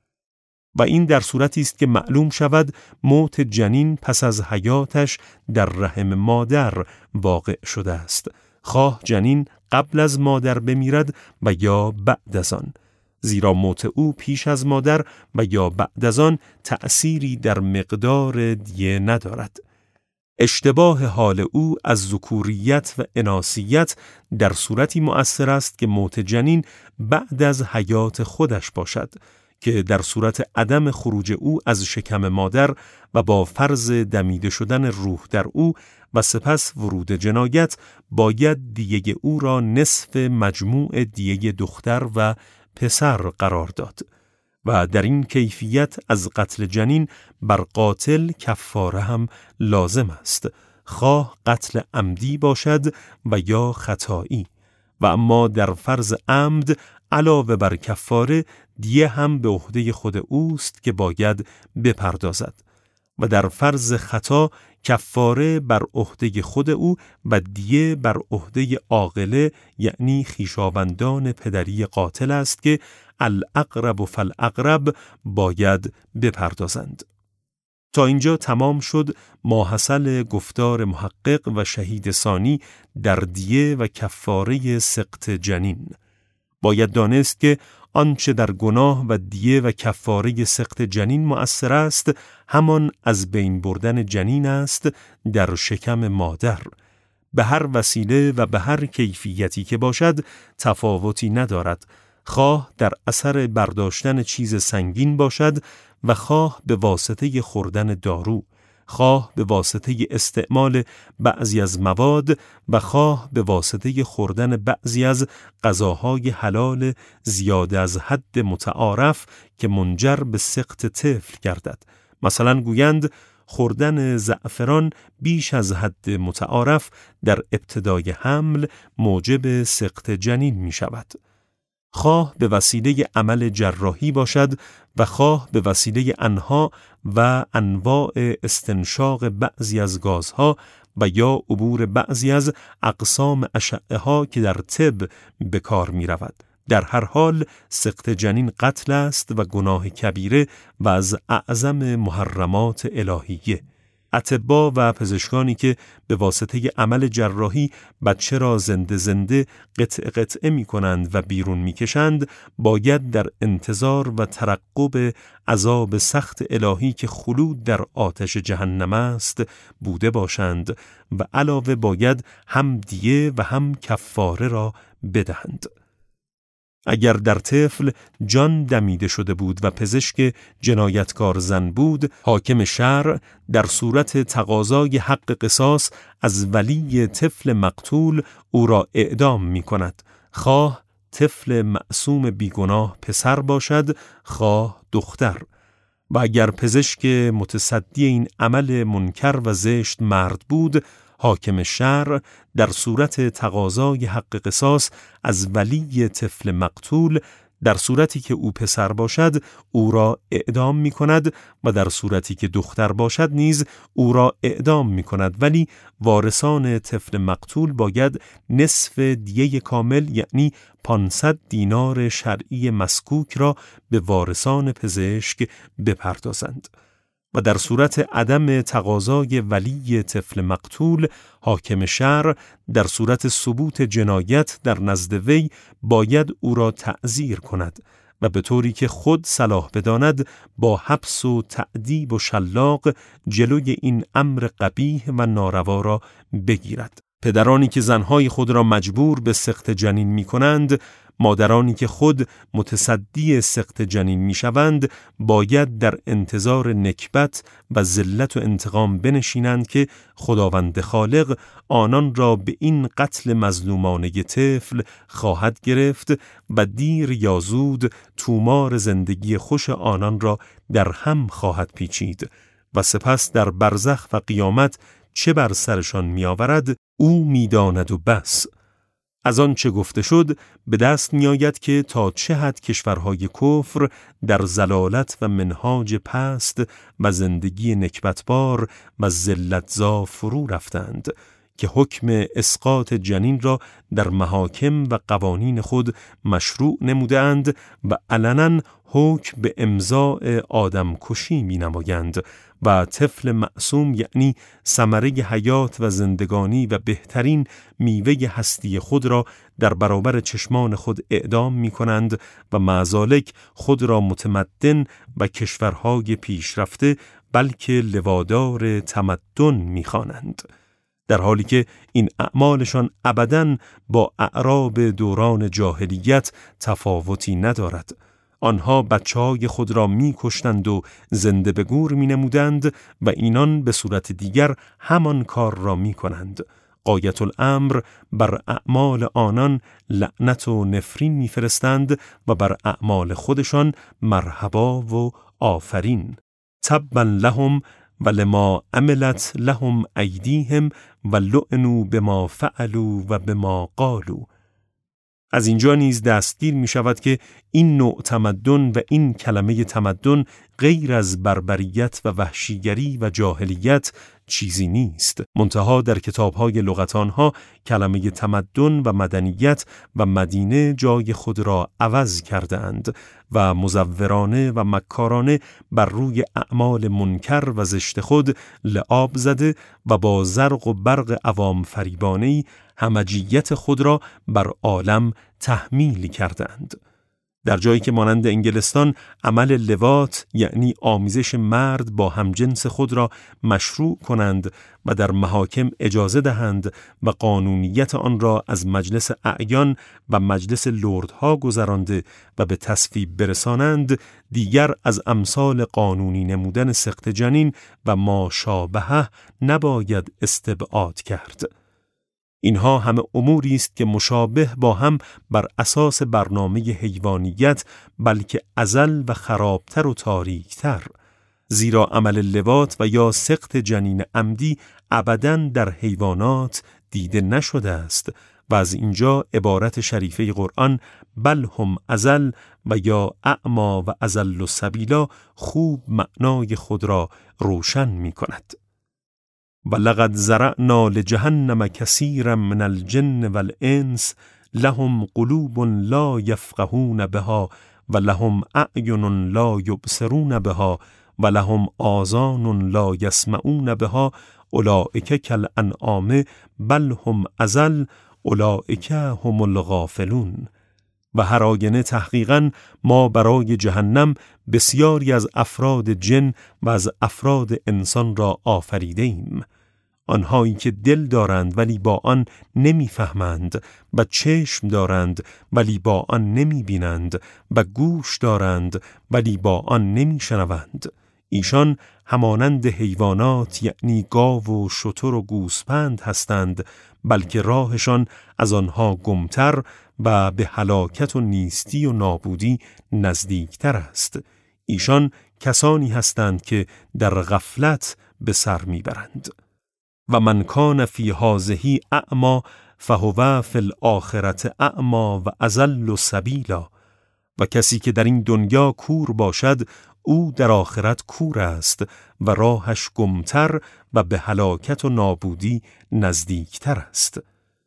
و این در صورتی است که معلوم شود موت جنین پس از حیاتش در رحم مادر واقع شده است، خواه جنین قبل از مادر بمیرد و یا بعد از آن، زیرا موت او پیش از مادر و یا بعد از آن تأثیری در مقدار دیه ندارد. اشتباه حال او از ذکوریت و اناثیت در صورتی مؤثر است که موت جنین بعد از حیات خودش باشد، که در صورت عدم خروج او از شکم مادر و با فرض دمیده شدن روح در او و سپس ورود جنایت باید دیه او را نصف مجموع دیه دختر و پسر قرار داد و در این کیفیت از قتل جنین بر قاتل کفاره هم لازم است، خواه قتل عمدی باشد و یا خطایی. و اما در فرض عمد علاوه بر کفاره دیه هم به عهده خود اوست که باید بپردازد و در فرض خطا کفاره بر عهده خود او و دیه بر عهده عاقله یعنی خویشاوندان پدری قاتل است که الاقرب فالاقرب باید بپردازند. تا اینجا تمام شد ماحصل گفتار محقق و شهید ثانی در دیه و کفاره سقط جنین. باید دانست که آنچه در گناه و دیه و کفاره سقط جنین مؤثر است همان از بین بردن جنین است در شکم مادر. به هر وسیله و به هر کیفیتی که باشد تفاوتی ندارد، خواه در اثر برداشتن چیز سنگین باشد و خواه به واسطه خوردن دارو، خواه به واسطه استعمال بعضی از مواد و خواه به واسطه خوردن بعضی از غذاهای حلال زیاده از حد متعارف که منجر به سقط طفل گردد. مثلا گویند خوردن زعفران بیش از حد متعارف در ابتدای حمل موجب سقط جنین می شود. خواه به وسیله عمل جراحی باشد و خواه به وسیله انها و انواع استنشاق بعضی از گازها و یا عبور بعضی از اقسام اشعه ها که در طب به کار می رود. در هر حال سقط جنین قتل است و گناه کبیره و از اعظم محرمات الهیه. اطباء و پزشکانی که به واسطه عمل جراحی بچه را زنده زنده قطع قطعه می کنند و بیرون می کشند باید در انتظار و ترقب عذاب سخت الهی که خلود در آتش جهنم است بوده باشند و علاوه باید هم دیه و هم کفاره را بدهند. اگر در طفل جان دمیده شده بود و پزشک جنایتکار زن بود، حاکم شرع در صورت تقاضای حق قصاص از ولی طفل مقتول او را اعدام می کند، خواه طفل معصوم بیگناه پسر باشد خواه دختر. و اگر پزشک متصدی این عمل منکر و زشت مرد بود، حاکم شرع در صورت تقاضای حق قصاص از ولی طفل مقتول در صورتی که او پسر باشد او را اعدام می کند و در صورتی که دختر باشد نیز او را اعدام می کند، ولی وارثان طفل مقتول باید نصف دیه کامل یعنی پانصد دینار شرعی مسکوک را به وارثان پزشک بپردازند. و در صورت عدم تقاضای ولی طفل مقتول حاکم شرع در صورت ثبوت جنایت در نزد وی باید او را تعزیر کند و به طوری که خود صلاح بداند با حبس و تعذیب و شلاق جلوی این امر قبیح و ناروا را بگیرد. پدرانی که زنهای خود را مجبور به سقط جنین می کنند، مادرانی که خود متصدی سقط جنین می شوند باید در انتظار نکبت و ذلت و انتقام بنشینند که خداوند خالق آنان را به این قتل مظلومانه طفل خواهد گرفت و دیر یا زود تومار زندگی خوش آنان را در هم خواهد پیچید و سپس در برزخ و قیامت چه بر سرشان می آورد او می داند و بس. از آن چه گفته شد به دست می آید که تا چه حد کشورهای کفر در ضلالت و منهاج پست و زندگی نکبتبار و ذلتزا فرو رفتند که حکم اسقاط جنین را در محاکم و قوانین خود مشروع نمودند و علنا حکم به امضاء آدم کشی می نمایند و طفل معصوم یعنی ثمره حیات و زندگانی و بهترین میوه هستی خود را در برابر چشمان خود اعدام می کنند و معذالک خود را متمدن و کشورهای پیشرفته بلکه لوادار تمدن می خوانند، در حالی که این اعمالشان ابداً با اعراب دوران جاهلیت تفاوتی ندارد. آنها بچه‌های خود را می کشتند و زنده به گور می نمودند و اینان به صورت دیگر همان کار را می کنند. غایت الامر بر اعمال آنان لعنت و نفرین می فرستند و بر اعمال خودشان مرحبا و آفرین. تبا لهم و لما عملت لهم ایدیهم و لعنوا بما فعلوا و بما قالوا. از اینجا نیز دستگیر می شود که این نوع تمدن و این کلمه تمدن غیر از بربریت و وحشیگری و جاهلیت چیزی نیست. منتها در کتاب‌های لغت آنها کلمه تمدن و مدنیت و مدینه جای خود را عوض کردند و مزورانه و مکارانه بر روی اعمال منکر و زشت خود لعاب زده و با زرق و برق عوام فریبانه‌ای همجیت خود را بر عالم تحمیل کردند. در جایی که مانند انگلستان عمل لواط یعنی آمیزش مرد با همجنس خود را مشروع کنند و در محاکم اجازه دهند و قانونیت آن را از مجلس اعیان و مجلس لردها گذرانده و به تصویب برسانند، دیگر از امثال قانونی نمودن سقط جنین و ما شابهه نباید استبعاد کرد. اینها همه اموری است که مشابه با هم بر اساس برنامه حیوانیت بلکه ازل و خرابتر و تاریکتر، زیرا عمل لواط و یا سقط جنین عمدی ابداً در حیوانات دیده نشده است و از اینجا عبارت شریفه قرآن بل هم ازل و یا اعما و ازل و سبیلا خوب معنای خود را روشن می کند. ولقد زرعنا لجهنم كثيرا من الجن والانس لهم قلوب لا يفقهون بها ولهم اعین لا يبصرون بها ولهم آذان لا يسمعون بها اولئک کالانعام بل هم اضل اولئک هم الغافلون. و هر آینه تحقیقاً ما برای جهنم بسیاری از افراد جن و از افراد انسان را آفریده ایم، آنهایی که دل دارند ولی با آن نمیفهمند و چشم دارند ولی با آن نمیبینند و گوش دارند ولی با آن نمیشنوند. ایشان همانند حیوانات یعنی گاو و شتر و گوسپند هستند، بلکه راهشان از آنها گمتر و به هلاکت و نیستی و نابودی نزدیکتر است. ایشان کسانی هستند که در غفلت به سر میبرند. و من کان فی هذه اعما فهو فی الاخرة اعما و اضل سبیلا. و کسی که در این دنیا کور باشد او در آخرت کور است و راهش گمتر و به هلاکت و نابودی نزدیکتر است.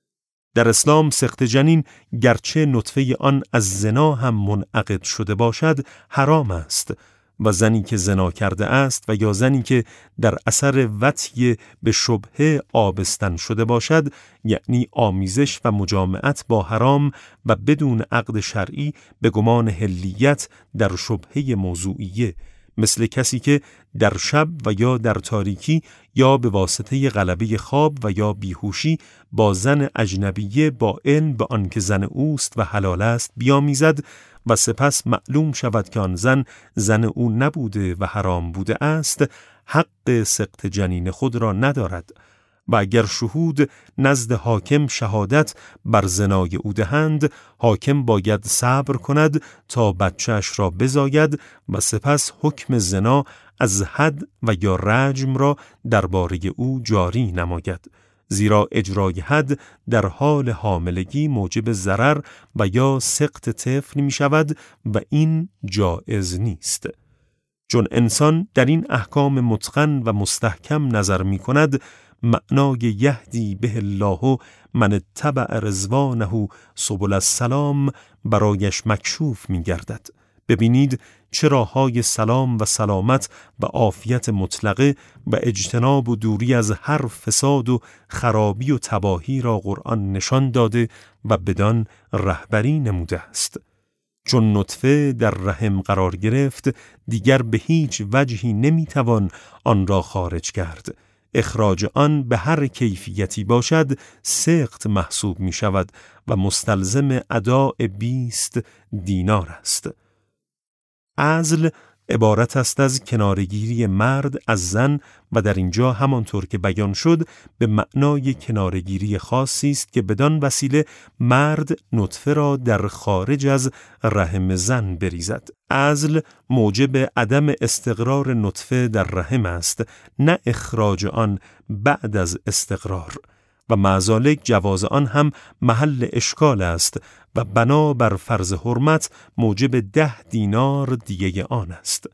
در اسلام سقط جنین گرچه نطفه آن از زنا هم منعقد شده باشد حرام است و زنی که زنا کرده است و یا زنی که در اثر وطی به شبهه آبستن شده باشد یعنی آمیزش و مجامعت با حرام و بدون عقد شرعی به گمان حلیت در شبهه موضوعیه، مثل کسی که در شب و یا در تاریکی یا به واسطه غلبه خواب و یا بیهوشی با زن اجنبیه با علم به آنکه زن اوست و حلال است بیامیزد و سپس معلوم شود که آن زن زن او نبوده و حرام بوده است، حق سقط جنین خود را ندارد و اگر شهود نزد حاکم شهادت بر زنای او دهند، حاکم باید صبر کند تا بچه‌اش را بزاید و سپس حکم زنا از حد و یا رجم را درباره او جاری نماید، زیرا اجرای حد در حال حاملگی موجب ضرر و یا سقط طفل می شود و این جایز نیست. چون انسان در این احکام متقن و مستحکم نظر می کند، معنای یهدی به الله من اتبع رضوانه سبل السلام برایش مکشوف می گردد. ببینید چه راه‌های سلام و سلامت و عافیت مطلقه و اجتناب و دوری از هر فساد و خرابی و تباهی را قرآن نشان داده و بدان رهبری نموده است. چون نطفه در رحم قرار گرفت، دیگر به هیچ وجهی نمیتوان آن را خارج کرد. اخراج آن به هر کیفیتی باشد سقط محسوب می شود و مستلزم اداء بیست دینار است. عزل عبارت است از کنارگیری مرد از زن و در اینجا همانطور که بیان شد به معنای کنارگیری خاصی است که بدان وسیله مرد نطفه را در خارج از رحم زن بریزد. عزل موجب عدم استقرار نطفه در رحم است، نه اخراج آن بعد از استقرار، و معذالک جواز آن هم محل اشکال است و بنا بر فرض حرمت موجب ده دینار دیگه آن است.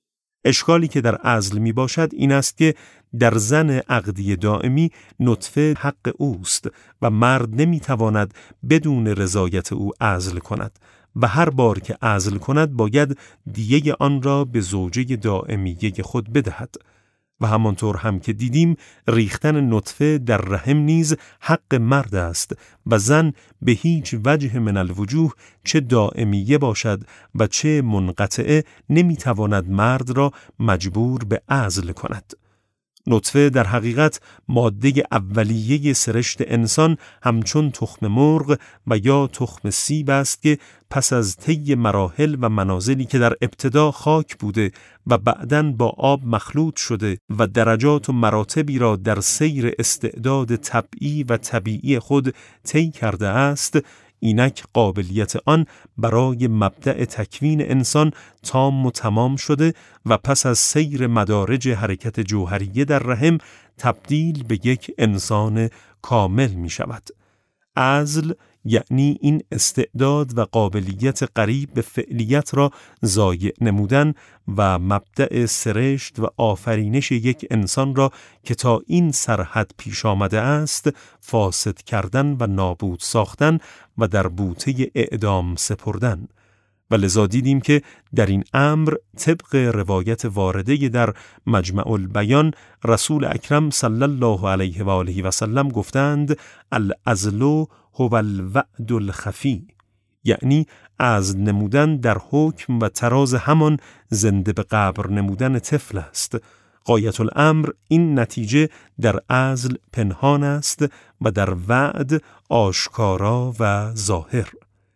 اشکالی که در عزل می باشد این است که در زن عقدی دائمی نطفه حق اوست و مرد نمی تواند بدون رضایت او عزل کند و هر بار که عزل کند باید دیگه آن را به زوجه دائمیه خود بدهد. و همانطور هم که دیدیم ریختن نطفه در رحم نیز حق مرد است و زن به هیچ وجه من الوجوه چه دائمیه باشد و چه منقطعه نمیتواند مرد را مجبور به عزل کند. نطفه در حقیقت ماده اولیه سرشت انسان همچون تخم مرغ و یا تخم سیب است که پس از طی مراحل و منازلی که در ابتدا خاک بوده و بعداً با آب مخلوط شده و درجات و مراتبی را در سیر استعداد طبعی و طبیعی خود طی کرده است، اینک قابلیت آن برای مبدأ تکوین انسان تام و تمام شده و پس از سیر مدارج حرکت جوهریه در رحم تبدیل به یک انسان کامل می شود. عزل یعنی این استعداد و قابلیت قریب به فعلیت را ضایع نمودن و مبدأ سرشت و آفرینش یک انسان را که تا این سرحد پیش آمده است فاسد کردن و نابود ساختن و در بوته اعدام سپردن. و لذا دیدیم که در این امر طبق روایت وارده در مجمع البیان رسول اکرم صلی الله علیه و آله و سلم گفتند العزل هو الوعد الخفی، یعنی عزل نمودن در حکم و تراز همان زنده به قبر نمودن طفل است. غایت الامر این نتیجه در عزل پنهان است و در وعد آشکارا و ظاهر.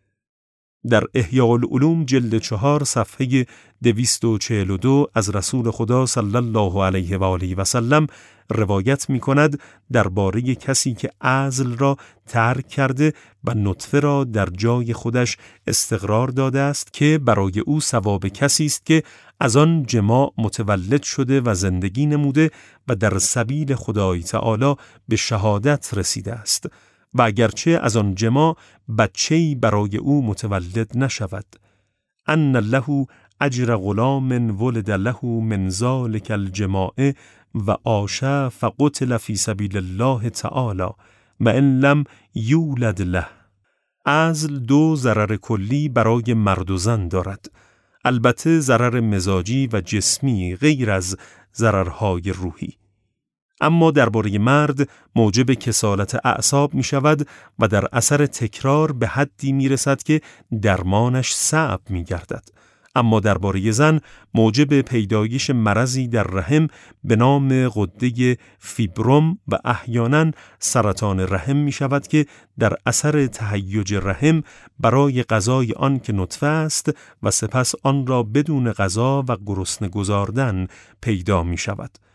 در احیاء العلوم جلد چهار صفحه دویست و چهل و دو از رسول خدا صلی الله علیه و آله و سلم روایت می کند درباره کسی که عزل را ترک کرده و نطفه را در جای خودش استقرار داده است که برای او ثواب کسی است که از آن جماع متولد شده و زندگی نموده و در سبیل خدای تعالی به شهادت رسیده است و اگرچه از آن جماع بچه‌ای برای او متولد نشود. ان له اجر غلام ولد له من ذلک الجماع و عاش فقتل فی سبیل الله تعالی و ان لم یولد له. عزل دو ضرر کلی برای مرد و زن دارد، البته ضرر مزاجی و جسمی غیر از ضررهای روحی. اما درباره مرد موجب کسالت اعصاب می شود و در اثر تکرار به حدی می رسد که درمانش صعب می گردد. اما درباره زن موجب پیدایش مرضی در رحم به نام غده فیبروم و احیانا سرطان رحم می شود که در اثر تهیج رحم برای غذای آن که نطفه است و سپس آن را بدون غذا و گرسنه گذاردن پیدا می شود.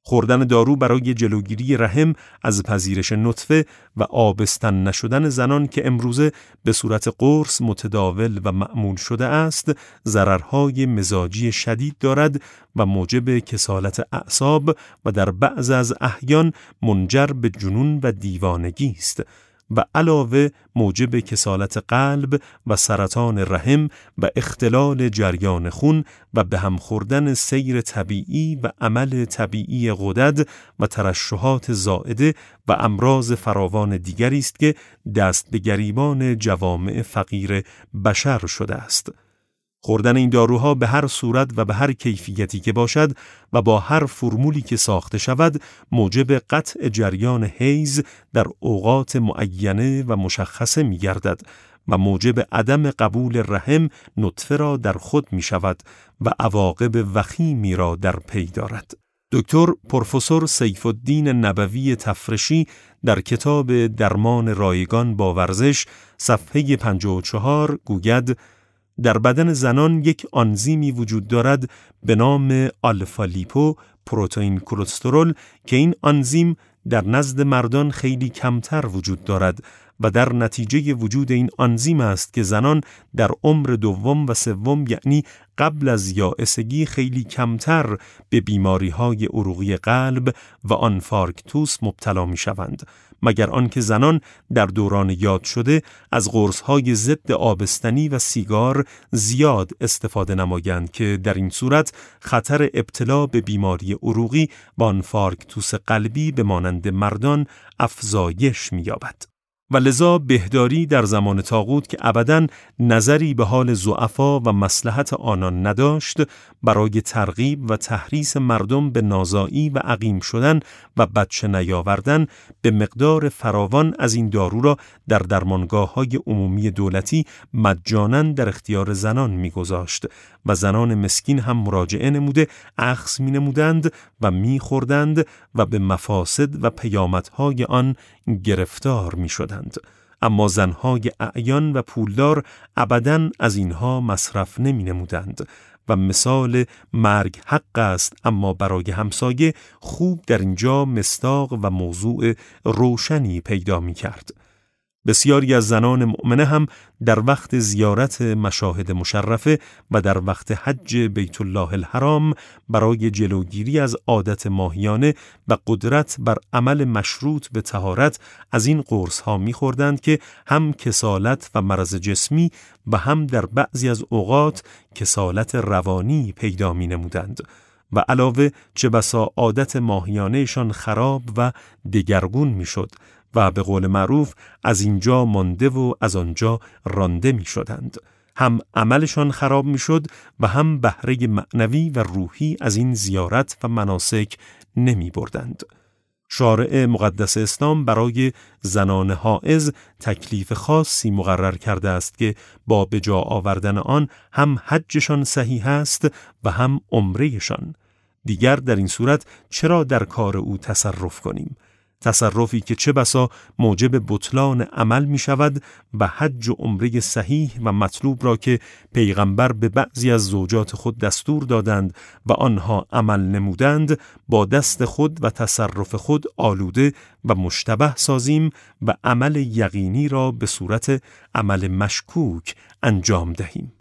خوردن دارو برای جلوگیری رحم از پذیرش نطفه و آبستن نشدن زنان که امروزه به صورت قرص متداول و معمول شده است، ضررهای مزاجی شدید دارد و موجب کسالت اعصاب و در بعض از احیان منجر به جنون و دیوانگی است و علاوه موجب کسالت قلب و سرطان رحم و اختلال جریان خون و به هم خوردن سیر طبیعی و عمل طبیعی غدد و ترشحات زائده و امراض فراوان دیگری است که دست به گریبان جوامع فقیر بشر شده است. خوردن این داروها به هر صورت و به هر کیفیتی که باشد و با هر فرمولی که ساخته شود موجب قطع جریان حیض در اوقات معینه و مشخصه می گردد و موجب عدم قبول رحم نطفه را در خود می شود و عواقب وخیمی را در پی دارد. دکتر پروفسور سیف الدین نبوی تفرشی در کتاب درمان رایگان با ورزش صفحه پنجاه و چهار گوید در بدن زنان یک آنزیمی وجود دارد به نام آلفا لیپو پروتئین کلسترول که این آنزیم در نزد مردان خیلی کمتر وجود دارد و در نتیجه وجود این آنزیم است که زنان در عمر دوم و سوم یعنی قبل از یائسگی خیلی کمتر به بیماری‌های عروقی قلب و آنفارکتوس مبتلا می‌شوند، مگر آنکه زنان در دوران یاد شده از قرص‌های ضد آبستنی و سیگار زیاد استفاده نمایند که در این صورت خطر ابتلا به بیماری عروقی و آنفارکتوس قلبی به مانند مردان افزایش می‌یابد. و لذا بهداری در زمان طاغوت که ابداً نظری به حال ضعفا و مصلحت آنان نداشت، برای ترغیب و تحریص مردم به نازایی و عقیم شدن و بچه نیاوردن به مقدار فراوان از این دارو را در درمانگاه‌های عمومی دولتی مجاناً در اختیار زنان می‌گذاشت و زنان مسکین هم مراجعه نموده اخذ می‌نمودند و می‌خوردند و به مفاسد و پیامدهای آن گرفتار می‌شدند. اما زنهای اعیان و پولدار ابداً از اینها مصرف نمی‌نمودند و مثال مرگ حق است، اما برای همسایه خوب در اینجا مصداق و موضوع روشنی پیدا می‌کرد. بسیاری از زنان مؤمنه هم در وقت زیارت مشاهد مشرفه و در وقت حج بیت الله الحرام برای جلوگیری از عادت ماهیانه و قدرت بر عمل مشروط به طهارت از این قرص ها می‌خوردند که هم کسالت و مرض جسمی و هم در بعضی از اوقات کسالت روانی پیدا می‌نمودند و علاوه چه بسا عادت ماهیانهشان خراب و دگرگون می‌شد و به قول معروف از اینجا مانده و از آنجا رانده می شدند. هم عملشان خراب می شد و هم بهره معنوی و روحی از این زیارت و مناسک نمی بردند. شارع مقدس اسلام برای زنان حائض تکلیف خاصی مقرر کرده است که با به جا آوردن آن هم حجشان صحیح است و هم عمرهشان. دیگر در این صورت چرا در کار او تصرف کنیم؟ تصرفی که چه بسا موجب بطلان عمل می شود و حج و عمره صحیح و مطلوب را که پیغمبر به بعضی از زوجات خود دستور دادند و آنها عمل نمودند با دست خود و تصرف خود آلوده و مشتبه سازیم و عمل یقینی را به صورت عمل مشکوک انجام دهیم.